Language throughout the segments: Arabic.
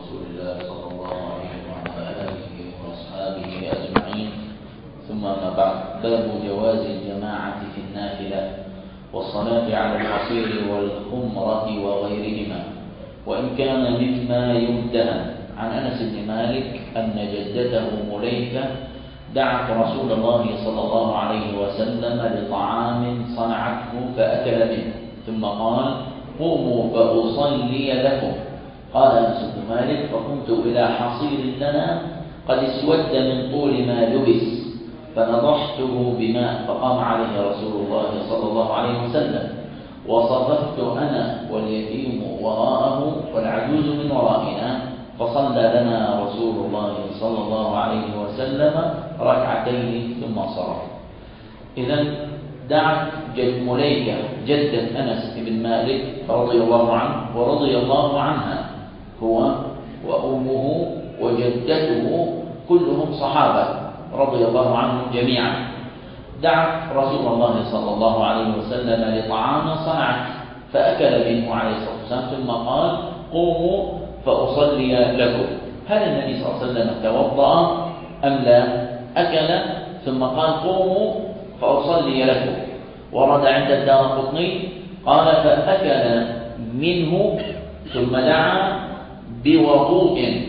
رسول الله صلى الله عليه وعلى آله وأصحابه أجمعين. ثم ما بعد، باب جواز الجماعة في النافلة والصلاة على الحصير والخمرة وغيرهما، وإن كان مما يمتهن. عن أنس بن مالك أن جدته مليكة دعت رسول الله صلى الله عليه وسلم لطعام صنعته فأكل منه، ثم قال: قوموا فأصلي لكم. قال أنس بن مالك: فقمت إلى حصير لنا قد اسود من طول ما لبس فنضحته بماء، فقام عليه رسول الله صلى الله عليه وسلم، وصففت أنا واليتيم وراءه والعجوز من ورائنا، فصلى لنا رسول الله صلى الله عليه وسلم ركعتين ثم صرف. إذن دعت مليكة جدة أنس بن مالك رضي الله عنه ورضي الله عنها، هو وأمه وجدته كلهم صحابة رضي الله عنهم جميعا. دعت رسول الله صلى الله عليه وسلم لطعام صنعت فأكل منه عليه الصلاة والسلام، ثم قال: قوموا فأصلي لكم. هل النبي صلى الله عليه وسلم توضأ أم لا؟ أكل ثم قال: قوموا فأصلي لكم. ورد عند الدارقطني قال: فأكل منه ثم دعا بوضوء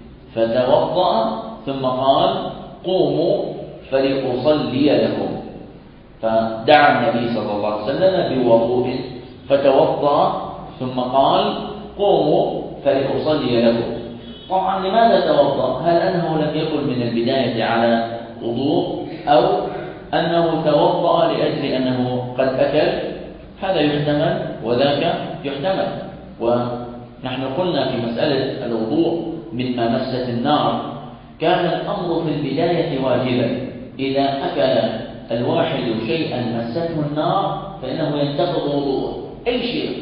فتوضأ ثم قال: قوموا فلأصلي لكم. فدعا النبي صلى الله عليه وسلم بوضوء فتوضأ ثم قال: قوموا فلأصلي لكم. طبعا لماذا توضأ؟ هل أنه لم يكن من البداية على وضوء، أو أنه توضأ لأجل أنه قد أكل؟ هذا يحتمل وذاك يحتمل. ونحن قلنا في مسألة الوضوء مما مست النار كان الأمر في البداية واجبا. إذا أكل الواحد شيئا مسته النار فإنه ينتقض وضوءه. أي شيء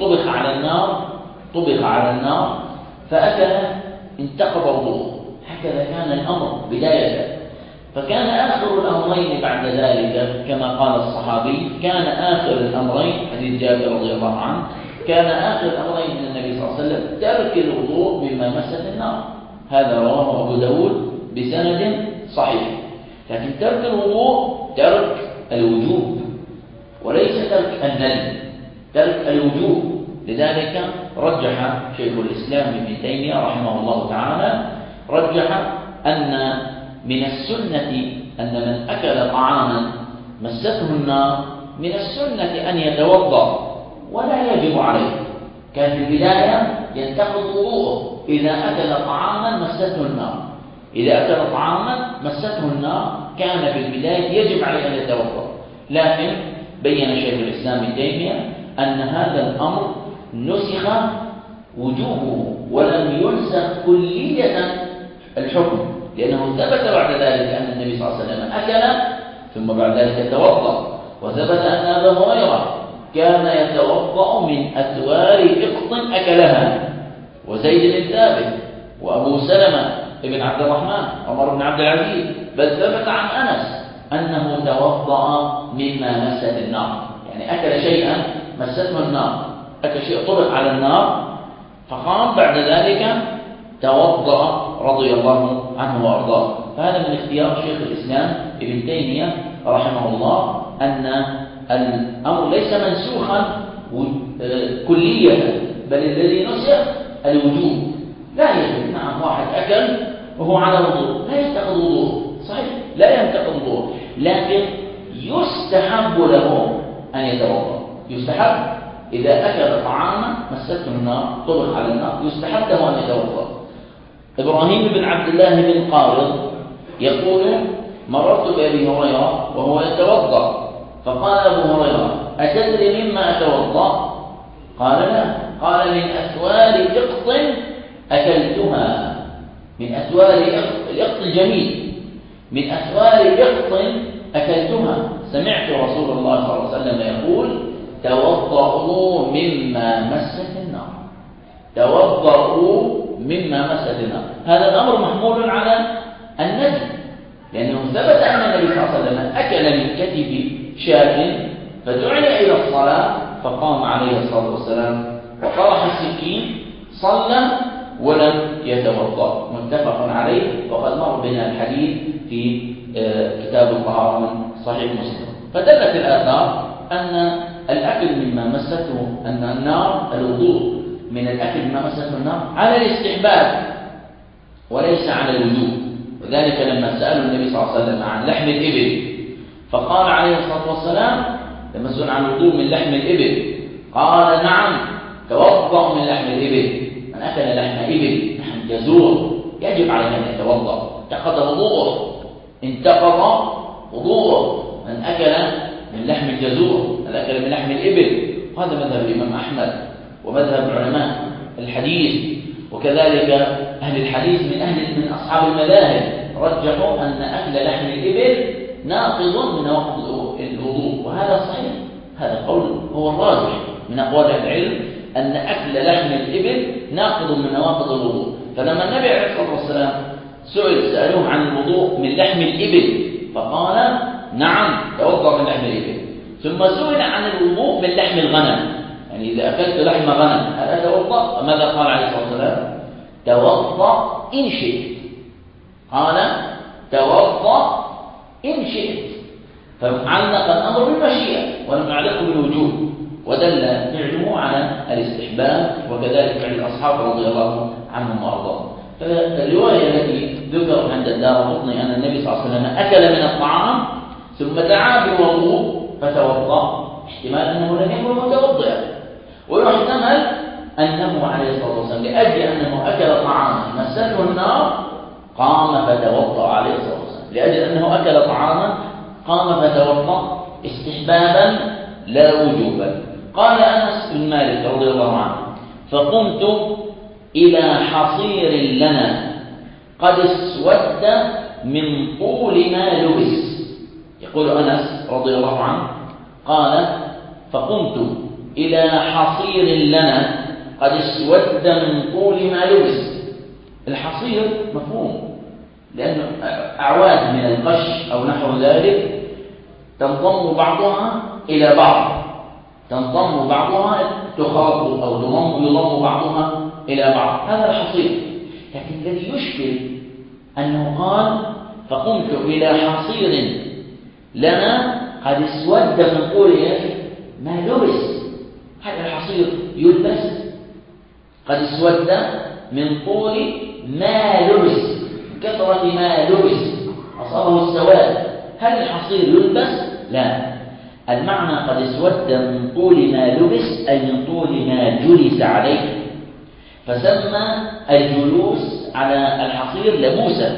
طبخ على النار فأكل انتقض وضوءه. هكذا كان الأمر بداية. فكان آخر الأمرين بعد ذلك كما قال الصحابي، كان آخر الأمرين حديث جابر رضي الله عنه، كان آخر الأمرين من النبي صلى الله عليه وسلم ترك الوضوء مما مست النار. هذا رواه أبو داود بسند صحيح. لكن ترك الوضوء ترك الوجوب وليس ترك الندب، ترك الوجوب. لذلك رجح شيخ الإسلام ابن تيمية رحمه الله تعالى، رجح أن من السنة أن من أكل طعاما مسته النار من السنة أن يتوضأ ولا يجب عليه. كان في البداية ينتقض وضوءه إذا أكل طعاما مسته النار. إذا أكل طعاما مسته النار كان في البداية يجب عليه أن يتوضأ. لكن بين شيخ الإسلام ابن تيمية أن هذا الأمر نسخ وجوبه ولم ينسخ كلية الحكم، لأنه ثبت بعد ذلك أن النبي صلى الله عليه وسلم أكل ثم بعد ذلك توضأ، وثبت أن أبا هريرة كان يتوضأ من أثوار إقط أكلها، وزيد بن ثابت وأبو سلمة ابن عبد الرحمن عمر بن عبد العزيز، بل ثبت عن أنس أنه توضأ مما مست النار. يعني أكل شيئا مسته النار، أكل شيء طبق على النار، فقام بعد ذلك توضأ رضي الله عنه وأرضاه. فهذا من اختيار شيخ الإسلام ابن تيمية رحمه الله، أن الأمر ليس منسوخا كلية، بل الذي نسخ الوجوب. لا يجب. نعم، واحد أكل وهو على وضوء لا ينتقض وضوءه، صحيح لا ينتقض وضوءه، لكن يستحب له أن يتوضأ. يستحب إذا أكل طعاما مسته النار طبخ على النار يستحب له أن يتوضأ. إبراهيم بن عبد الله بن قارض يقول: مررت بأبي هريرة وهو يتوضأ، فقال أبو هريرة: أتدري مما أتوضأ؟ قال: لا. قال: من أثوار إقط أكلتها. من أثوار الإقط الجميل، من أثوار إقط أكلتها. سمعت رسول الله صلى الله عليه وسلم يقول: توضأوا مما مست النار. توضأوا مما مست النار. هذا الأمر محمول على الندب، لأنه ثبت أن النبي صلى الله عليه وسلم أكل من كتف شاة فدعي إلى الصلاة فقام عليه الصلاة والسلام وطرح السكين، صلى ولم يتوضأ، متفق عليه، وقد مر بنا الحديث في كتاب الطهارة من صحيح مسلم. فدلت الآثار أن الأكل مما مسته أن النار، الوضوء من الأكل مما مسته النار على الاستحباب وليس على الوجوب. وذلك لما سألوا النبي صلى الله عليه وسلم عن لحم الإبل فقال عليه الصلاة والسلام لما سئل عن الوضوء من لحم الإبل قال نعم توضأ من لحم الإبل. من أكل لحم إبل، لحم جزور، يجب عليه أن يتوضأ، انتقض وضوءه. من أكل من لحم الجزور، من أكل من لحم الإبل، وهذا مذهب الإمام أحمد ومذهب علماء الحديث، وكذلك أهل الحديث من أصحاب المذاهب رجحوا أن أكل لحم الإبل ناقض من نواقض الوضوء، وهذا صحيح. هذا القول هو الراجح من أقوال العلم، أن أكل لحم الإبل ناقض من نواقض الوضوء. فلما النبي عليه الصلاة والسلام سألوه عن الوضوء من لحم الإبل فقال نعم توضأ من لحم الإبل. ثم سئل عن الوضوء من لحم الغنم، يعني إذا أكلت لحم غنم هل أتوضأ؟ ماذا قال عليه الصلاة والسلام؟ توضأ إن شئت. قال توضأ إن شئت، فعلق الأمر بالمشيئة ولم يعلقه بالوجوب، ودل فعله على الاستحباب، وكذلك فعل الأصحاب رضي الله عنهم وأرضاهم. فالرواية التي ذكرت عند الدارقطني أن النبي صلى الله عليه وسلم أكل من الطعام ثم دعا بالوضوء فتوضأ، احتمال أنه لم يكن متوضئا، ويحتمل أنه عليه الصلاة والسلام لأجل أنه أكل طعاما مسته النار قام فتوضأ عليه الصلاة والسلام، لأجل أنه أكل طعاما قام فتوضأ استحبابا لا وجوبا. قال أنس بن مالك رضي الله عنه فقمت إلى حصير لنا قد اسود من طول ما لبس. يقول أنس رضي الله عنه قال فقمت إلى حصير لنا قد اسود من طول ما لبس. الحصير مفهوم، لأنه أعواد من القش أو نحو ذلك تنضم بعضها إلى بعض، تنضم بعضها تخاط أو يضم بعضها إلى بعض، هذا الحصير. لكن الذي يشكل أنه قال فقمت إلى حصير لنا قد اسود من طول ما لبس. هذا الحصير يلبس؟ قد اسود من طول ما لبس، كثرة ما لبس أصابه السواد. هل الحصير يلبس؟ لا، المعنى قد اسود من طول ما لبس أي من طول ما جلس عليه، فسمى الجلوس على الحصير لبوسا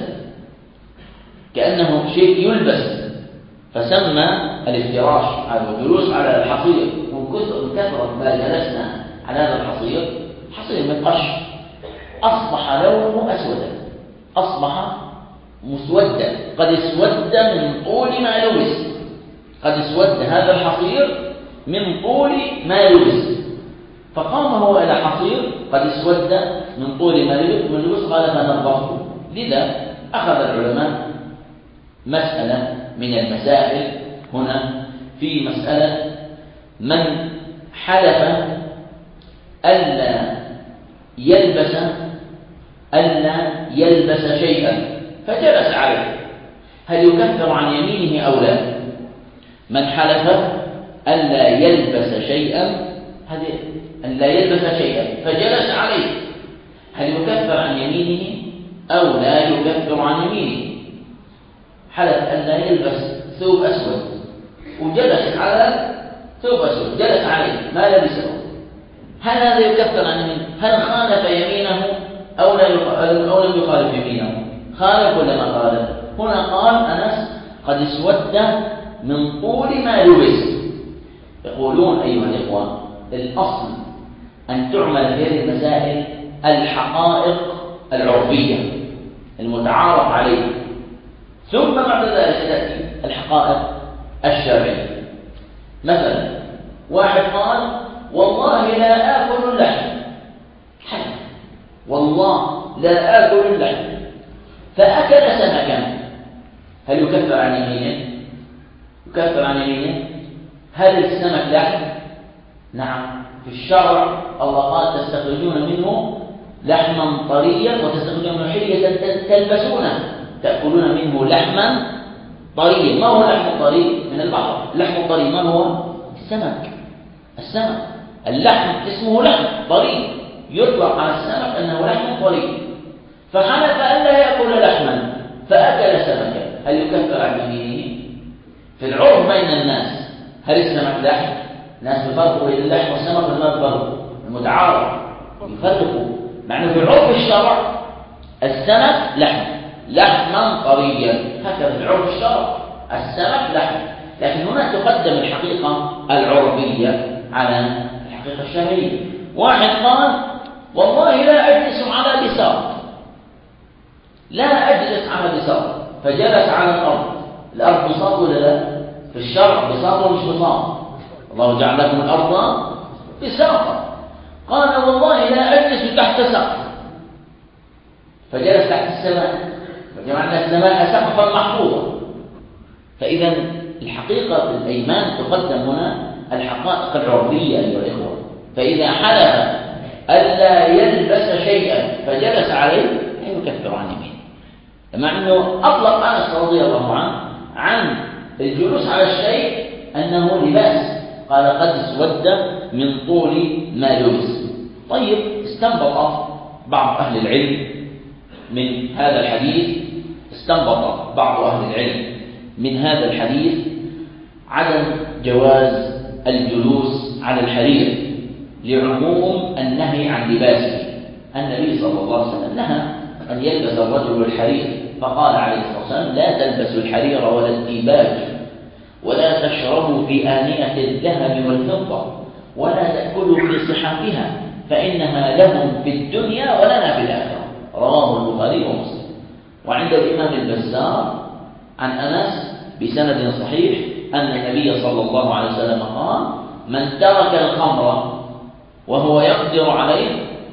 كأنه شيء يلبس، فسمى الافتراش هذا الجلوس على الحصير. من كثرة ما جلسنا على هذا الحصير، حصير من قش، أصبح لونه أسودا، أصبح مسودا، قد اسود من طول ما لبس، قد اسود هذا الحصير من طول ما لبس. فقام هو إلى حصير قد اسود من طول ما لبس قال فنظفته. لذا أخذ العلماء مسألة من المسائل هنا في مسألة من حلف ألا يلبس شيئا فجلس عليه، هل يكفر عن يمينه أو لا؟ من حلف ألا يلبس شيئا فجلس عليه، هل يكفر عن يمينه أو لا يكفر عن يمينه؟ حلف ألا يلبس ثوب أسود وجلس على ثوب أسود، جلس عليه ما لبسه، هل هذا يكفر عن يمينه؟ هل خالف يمينه أو لم يخالف يمينه؟ خالف ولا ما خالف؟ هنا قال أنس قد اسود من طول ما لبس. يقولون أيها الإخوة الأصل أن تعمل في هذه المسائل الحقائق العرفية المتعارف عليها، ثم بعد ذلك تأتي الحقائق الشرعية. مثلا واحد قال والله لا آكل اللحم، حلف والله لا آكل اللحم، فأكل سمكا، هل يكفر عن يمينه؟ يكفر عن يمينه. هل السمك لحم؟ نعم، في الشرع الله قال تستخرجون منه لحما طريا وتستخرجون حلية تلبسونه، تأكلون منه لحما طريا. ما هو لحم طري؟ من البحر. اللحم الطري ما هو؟ السمك. اللحم اسمه لحم طري، يطلق على السمك أنه لحم طري. فحلف ألا يأكل لحما فأكل سمكا، هل يكفر عن يمينه؟ في العرف بين الناس هل السمك لحم؟ الناس يفرقوا بين اللحم والسمك ولا ما يفرقوا؟ المتعارف يفرقوا، مع أنه في العرف الشرع السمك لحما طريا، هكذا في عرف الشرع السمك لحم. لكن هنا تقدم الحقيقة العرفية على الحقيقة الشرعية. واحد قال والله لا أجلس على بساط، فجلس على الأرض بساط ولا لا؟ في الشرع بساط ومش بساط؟ الله جعل لكم الأرض بساطا. قال والله لا أجلس تحت سقف، فجلس تحت السماء، وجعلنا السماء سقفا محفوظا. فإذا الحقيقة الأيمان تقدم هنا الحقائق العرفية أيها الإخوة. فإذا حلف ألا يلبس شيئا فجلس عليه لا يكفر عن يمينه، مع أنه أطلق أنس رضي الله عنه عن الجلوس على الشيء أنه لباس، قال قد اسود من طول ما لبس. طيب، استنبط بعض أهل العلم من هذا الحديث عدم جواز الجلوس على الحرير لعموم النهي عن لباسه. النبي صلى الله عليه وسلم نهى أن يلبس الرجل الحرير، فقال عليه الصلاة والسلام لا تلبسوا الحرير ولا الديباج، ولا تشربوا في آنية الذهب والفضة، ولا تأكلوا في صحافها، فإنها لهم في الدنيا ولنا في الآخرة. رواه البخاري ومسلم. وعند الإمام البزار عن أنس بسند صحيح أن النبي صلى الله عليه وسلم قال من ترك الخمر وهو يقدر عليه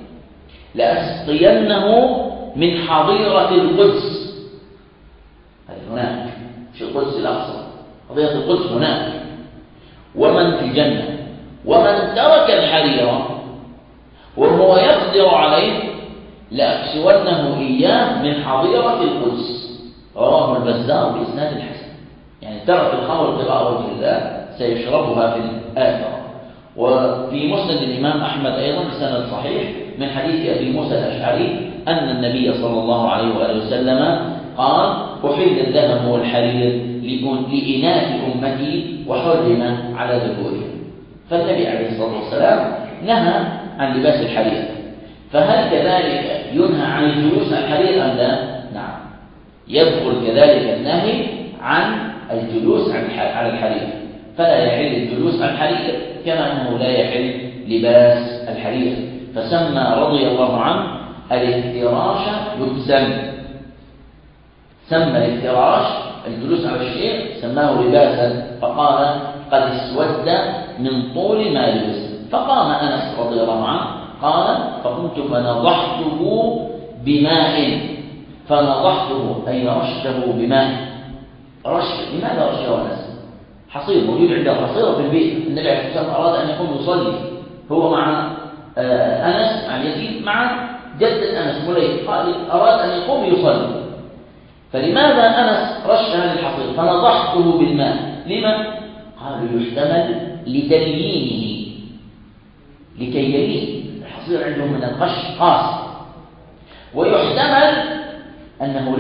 لأسقينه من حظيرة القدس. هذه هناك في القدس الأقصى، حظيرة القدس هناك، ومن في الجنة. ومن ترك الحرير وهو يقدر عليه لأكسونه إياه من حظيرة القدس. رواه البزار بإسناد الحسن. يعني ترك الخمر ابتغاء وجه الله سيشربها في الآخرة. وفي مسند الإمام أحمد أيضا بسند صحيح من حديث أبي موسى الأشعري أن النبي صلى الله عليه وآله وسلم قال أحل الذهب والحرير لإناث أمتي وحرم على ذكورهم. فالنبي عليه الصلاة والسلام نهى عن لباس الحرير. فهل كذلك ينهى عن الجلوس على الحرير أم لا؟ نعم، يدخل كذلك النهي عن الجلوس على الحرير، فلا يحل الجلوس على الحرير كما أنه لا يحل لباس الحرير. فسمى رضي الله عنه الافتراش لبسا، سمى الافتراش الجلوس على الشيء سماه لباسا، فقال قد اسود من طول ما لبس. فقام أنس رضي الله عنه قال فقمت فنضحته بماء، فنضحته أي رشته بماء. لماذا رشه أنس؟ حصير موجود عنده، حصير في البيت. النبي عليه الصلاة والسلام أراد أن يقوم يصلي هو مع أنس عن يزيد مع جد أنس مليك، قال أراد أن يقوم يصلي. فلماذا أنس رش هذا الحصير؟ فنضحته بالماء. لما؟ قالوا يحتمل لتليينه، لكي يلين. الحصير عندهم من القش قاسي، ويحتمل أنه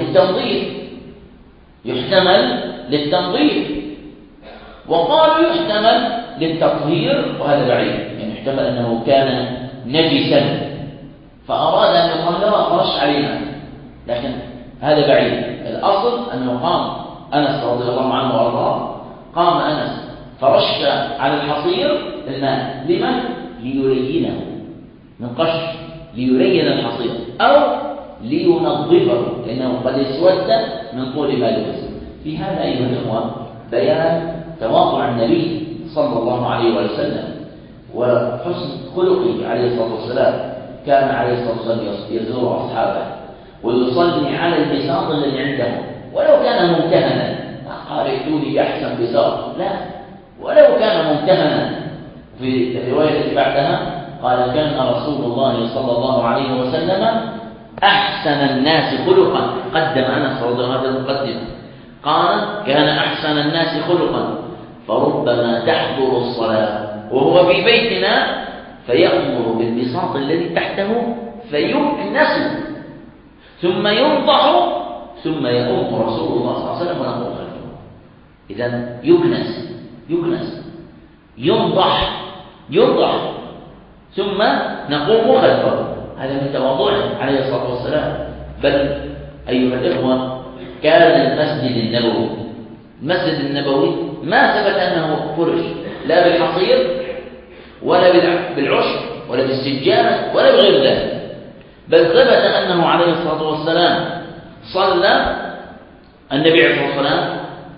للتنظيف، وقالوا يحتمل للتطهير، وهذا بعيد. يعني يحتمل أنه كان نجسا فأراد أن يطهره فرش عليه، لكن هذا بعيد. الأصل أنه قام أنس رضي الله عنه وأرضاه، قام أنس فرش على الحصير الماء. لمن؟ ليلينه من قش، ليلين الحصير أو لينظفه، لأنه قد اسود من طول ما لبس. في هذا أيها الإخوة بيان تواضع النبي صلى الله عليه وسلم وحسن خلقه عليه الصلاة والسلام. كان عليه الصلاة والسلام يزور أصحابه ويصلي على البساط الذي عندهم، ولو كان ممتهنا. قال ائتوني بأحسن بساط، لا، ولو كان ممتهنا. في الرواية التي بعدها قال كان رسول الله صلى الله عليه وسلم أحسن الناس خلقا. قدم أنس رضي الله عنه المقدمة، قال كان أحسن الناس خلقا فربما تحضر الصلاة وهو في بيتنا فيأمر بالبساط الذي تحته فيكنس ثم ينضح ثم يقوم رسول الله صلى الله عليه وسلم ونقوم خلفه. إذن يكنس ينضح ثم نقوم خلفه. هذا من تواضعه عليه الصلاة والسلام. بل أيها الإخوة كان المسجد النبوي ما ثبت أنه فرش لا بالحصير ولا بالعشب ولا بالسجاد ولا بغير ذلك، بل ثبت أنه عليه الصلاة والسلام صلى النبي عليه الصلاة والسلام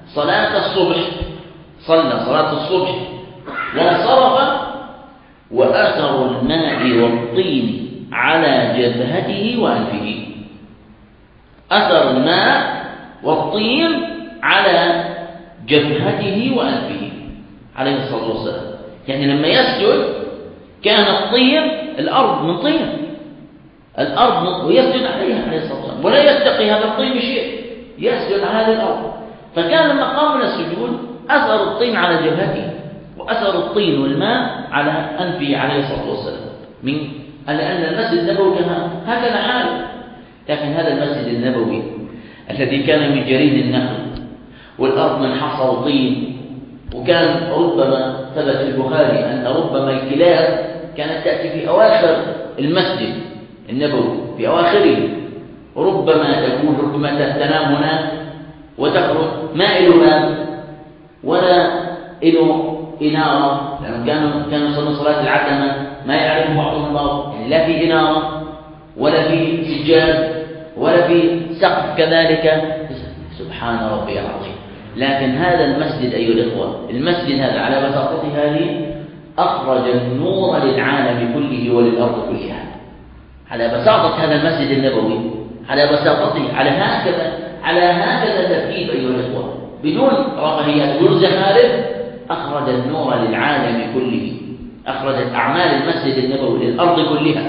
صلاة الصبح وانصرف وأثر الماء والطين على جبهته وأنفه. أثر الماء والطين على جبهته وأنفه عليه الصلاة والسلام. يعني لما يسجد كان الطين الأرض من طين ويسجد عليها عليه الصلاة والسلام، ولا يتقي هذا الطين بشيء، يسجد على هذه الأرض. فكان لما قام من السجود أثر الطين على جبهته وأثر الطين والماء على أنفه عليه الصلاة والسلام، لأن المسجد النبوي كان هكذا حاله. لكن هذا المسجد النبوي الذي كان من جريد النخل والأرض من حصى طين، وكان ربما ثبت في البخاري أن ربما الكلاب كانت تأتي في أواخر المسجد النبوي في أواخره، ربما تنام هناك وتخرج ما إله باب ولا إله إنارة، لأنهم كانوا يصلون صلاة العتمة ما يعرف بعضهم البعض، يعني لا في إنارة ولا في سجاد ولا في سقف كذلك. سبحان ربي العظيم. لكن هذا المسجد أيها الإخوة، المسجد هذا على بساطته هذه أخرج النور للعالم كله وللأرض كلها. على بساطة هذا المسجد النبوي، على بساطته، على هكذا تركيب أيها الإخوة، بدون رفاهيات بدون زخارف، أخرج النور للعالم كله، أخرجت أعمال المسجد النبوي للأرض كلها.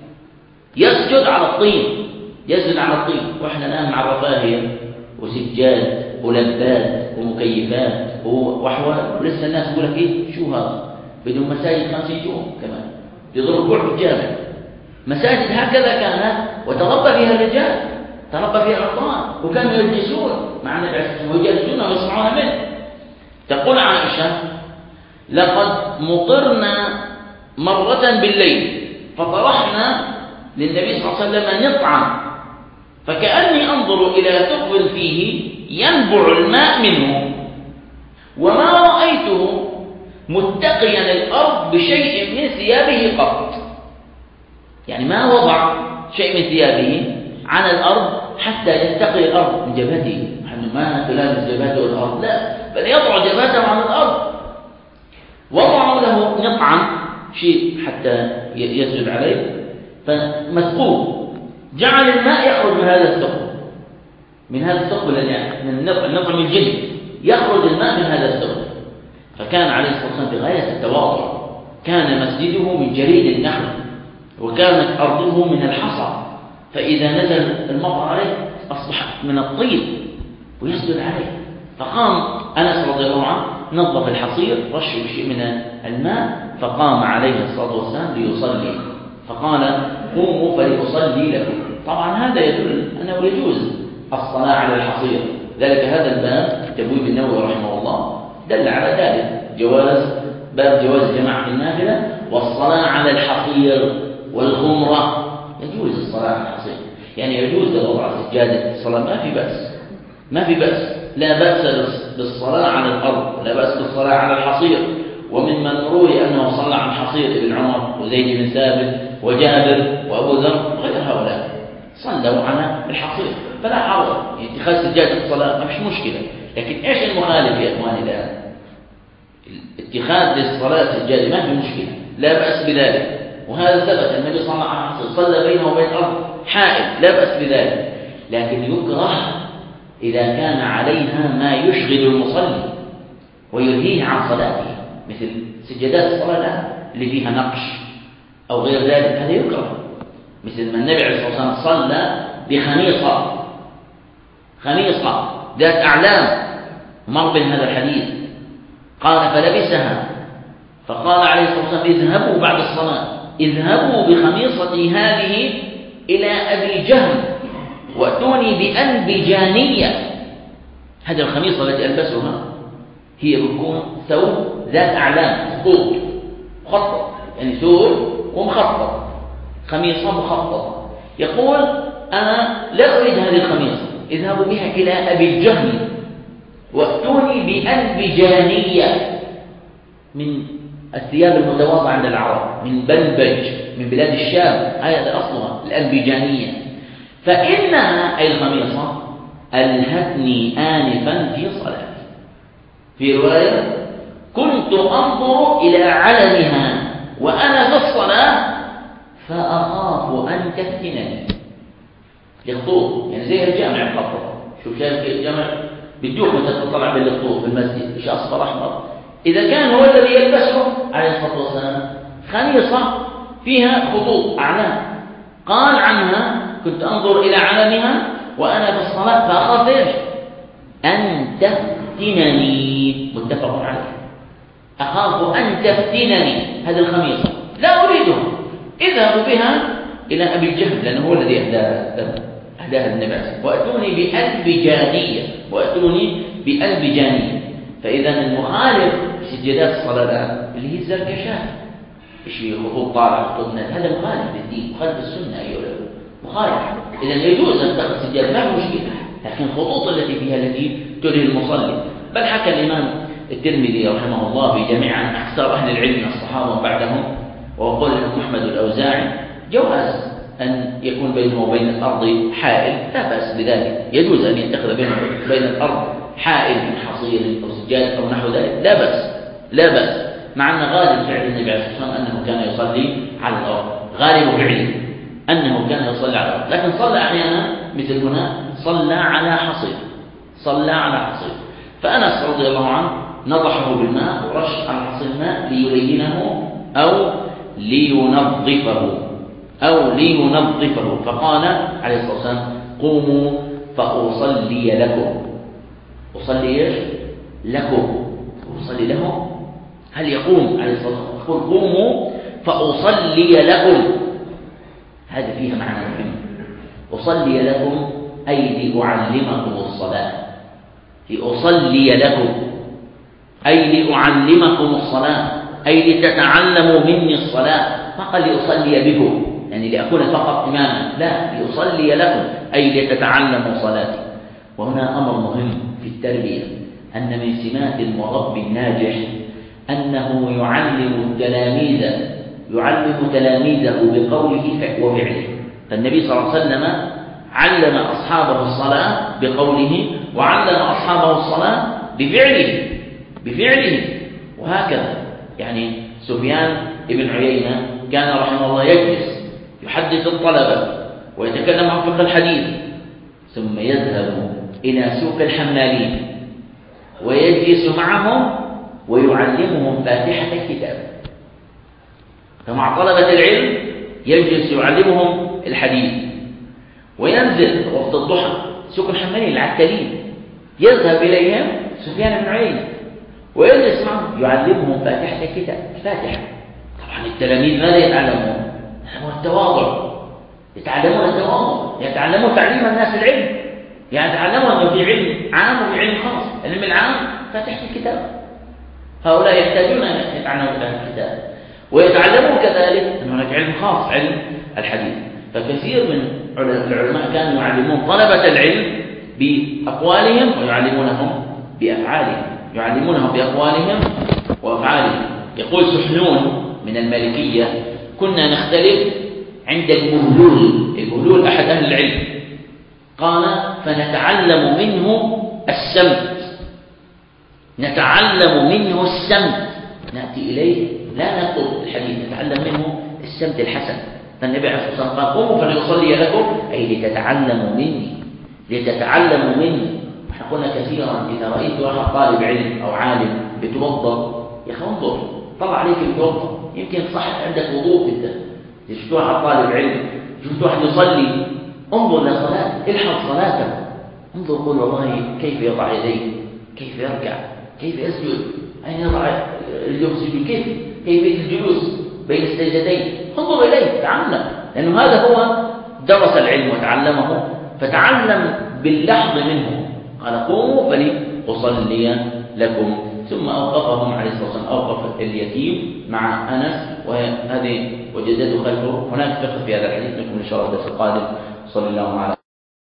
يسجد على الطين، وإحنا الآن مع الرفاهية وسجاد ولبات ومكيفات وأحوال، ولسه الناس يقول لك إيه شو هذا، بدون مساجد 50 يوم كمان يضرب بعض الجامع. مساجد هكذا كانت وتربى فيها الرجال، تربى فيها الأطفال، وكانوا يجلسون مع النبي عليه الصلاة والسلام ويجلسون ويسمعون منه. تقول عائشة لقد مطرنا مرة بالليل فطرحنا للنبي صلى الله عليه وسلم نطعا فكأني أنظر إلى ثقب فيه ينبع الماء منه وما رأيته متقيا الأرض بشيء من ثيابه قط. يعني ما وضع شيء من ثيابه على الأرض حتى يتقي الأرض من جبهته، ما تلامس جبهته الأرض، لا، بل يضع جبهته على الأرض. وضعوا له نطعا شيء حتى يسجد عليه فمثقوب، جعل الماء يخرج من هذا الثقب الذي من النطع من الجلد، يخرج الماء من هذا الثقب. فكان عليه الصلاة والسلام بغاية التواضع. كان مسجده من جريد النخل وكانت أرضه من الحصى، فإذا نزل المطر عليه أصبح من الطين ويسجد عليه. فقام أنس رضي الله عنه نظف الحصير، رشه بشيء من الماء، فقام عليه الصلاة والسلام ليصلي، فقال قوموا فلأصلي لكم. طبعا هذا يدل أنه يجوز الصلاة على الحصير، ذلك هذا الباب تبويب النووي رحمه الله دل على ذلك، باب جواز الجماعة في النافلة والصلاة على الحصير والخمرة. يجوز الصلاة على الحصير، يعني يجوز وضع سجادة الصلاة، ما في بأس، لا بأس بالصلاة على الأرض، لا بأس بالصلاة على الحصير. وممن روي أنه صلى على الحصير ابن عمر وزيد بن ثابت وجابر وأبو ذر غير هؤلاء صلوا على الحصير، فلا حرج اتخاذ سجادة الصلاة، ما فيش مشكلة. لكن إيش المخالف يا إخواني الآن؟ اتخاذ للصلاة سجادة ما في مشكلة، لا بأس بذلك، وهذا ثبت. النبي صلى الله عليه وسلم صلى بينه وبين الأرض حائل، لا بأس بذلك. لكن يكره إذا كان عليها ما يشغل المصلي ويلهيه عن صلاته، مثل سجدات الصلاة اللي فيها نقش أو غير ذلك هذا يكره، مثل ما النبي عليه الصلاة والسلام صلى خميصة ذات أعلام، مر بين هذا الحديث، قال فلبسها، فقال عليه الصلاة والسلام اذهبوا بعد الصلاة، اذهبوا بخميصتي هذه إلى أبي جهم وأتوني بأنبجانية. هذه الخميصة التي ألبسها هي بتكون ثوب ذات أعلام، خطوط مخطط، يعني ثوب ومخطط، خميصة مخططة. يقول أنا لا أريد هذه الخميصة، اذهبوا بها إلى أبي الجهم وأتوني بأنبجانية، من الثياب المتواضعة عند العرب، من بنبج، من بلاد الشام، هذا أصلها الأنبجانية. فإنها أي الخميصة ألهتني آنفا في صلاتي. في رواية كنت أنظر إلى علمها وأنا في الصلاة فأخاف أن تفتنني. الخطوط يعني زي الجامع الخطوط، شوف شايف الجامع بتجوك متى تطلع بالخطوط في المسجد، إيش أصفر أحمر. إذا كان هو الذي يلبسه عليه الصلاة والسلام خميصة فيها خطوط أعلام، قال عنها كنت أنظر إلى علمها وأنا في الصلاة فأخاف إيش؟ أن تفتنني. متفق عليه، أخاف أن تفتنني. هذه الخميصة لا أريدها، اذهبوا بها إلى أبي الجهم لأنه هو الذي أهداها النبي، وأتوني بأنبجانية. فإذا المخالف سجادات الصلاة اللي هي الزركشات، شيء خطوط طالعة خطوط نازلة، هذا مخالف للدين، مخالف للسنة، أيوة مخالف. إذا يجوز أن تأخذ سجادة ما مشكلة، لكن الخطوط التي فيها التي تلهي المصلي. بل حكى الإمام الترمذي رحمه الله في جميع عن أكثر أهل العلم من الصحابة وبعدهم، وقال محمد الأوزاعي جواز أن يكون بينه وبين الأرض حائل، لا بأس بذلك، يجوز أن يتخذ بينه وبين الأرض حائل من حصير أو سجاد أو نحو ذلك، لا بأس، مع أن غالب فعل النبي عليه الصلاة والسلام أنه كان يصلي على الأرض، غالب فعله أنه كان يصلي على الأرض، لكن صلى أحيانا مثل هنا صلى على حصير. فأنس رضي الله عنه نضحه بالماء ورش على الحصير الماء ليلينه أو لينظفه، فقال عليه الصلاة والسلام قوموا فأصلي لكم. أصلي إيش؟ لكم. أصلي لهم. هل يقوم عليه الصلاة والسلام يقول قوموا فأصلي لكم؟ هذا فيها معنى مهم. أصلي لكم أي لأعلمكم الصلاة، لأصلي لكم أي لأعلمكم الصلاة، أي لتتعلموا مني الصلاة. فقال لأصلي بكم يعني لأكون فقط إماما، لا، لأصلي لكم أي لتتعلموا صلاتي. وهنا أمر مهم في التربية، أن من سمات المربي الناجح أنه يعلم تلاميذه بقوله وفعله. فالنبي صلى الله عليه وسلم علم أصحابه الصلاة بقوله، وعلم أصحابه الصلاة بفعله. وهكذا يعني سفيان بن عيينة كان رحمه الله يجلس يحدث الطلبة ويتكلم عن فقه الحديث، ثم يذهب إلى سوق الحمالين ويجلس معهم ويعلمهم فاتحة الكتاب. فمع طلبة العلم يجلس يعلمهم الحديث، وينزل وقت الضحى سوق الحمالين العتالين، يذهب إليهم سفيان بن عيينة ويجلس معهم يعلمهم فاتحة الكتاب، الفاتحة. طبعا التلاميذ ماذا يتعلمون؟ هو التواضع، يتعلمون تعليم الناس العلم، يعني يتعلمون أنه في علم عام وفي علم خاص. العلم العام فاتحة الكتاب، هؤلاء يحتاجون أن يتعلموا فاتحة الكتاب، ويتعلمون كذلك أن هناك علم خاص، علم الحديث. فكثير من العلماء كانوا يعلمون طلبة العلم بأقوالهم ويعلمونهم بأقوالهم وأفعالهم. يقول سحنون من المالكية كنا نختلف عند البهلول أحد أهل العلم، قال فنتعلم منه السمت، نأتي إليه لا نطلب الحديث، نتعلم منه السمت الحسن. فالنبي عليه الصلاة والسلام قال قوموا فليصلي لكم أي لتتعلموا مني. احنا قلنا كثيرا إذا رأيت واحد طالب علم أو عالم بتوضأ، يا أخي انظر، طلع عليك بتوضأ، يمكن صح عندك وضوء شفت واحد طالب علم، شفت واحد يصلي، انظر لصلاته، الحظ صلاته، انظر قل والله كيف يضع يديه، كيف يركع، كيف يسجد، أين يضع اليسجد، كيفية الجلوس بين السجدتين، انظر إليه، تعلم، لأنه هذا هو درس العلم وتعلمه، فتعلم باللحظ منه. قال قوموا فلأصلي لكم، ثم أوقفهم عليه الصلاة والسلام، أوقف اليتيم مع أنس وهذه وجدته خلفه. هناك فقه في هذا الحديث، نكمل إن شاء الله الدرس القادم. صلى الله عليه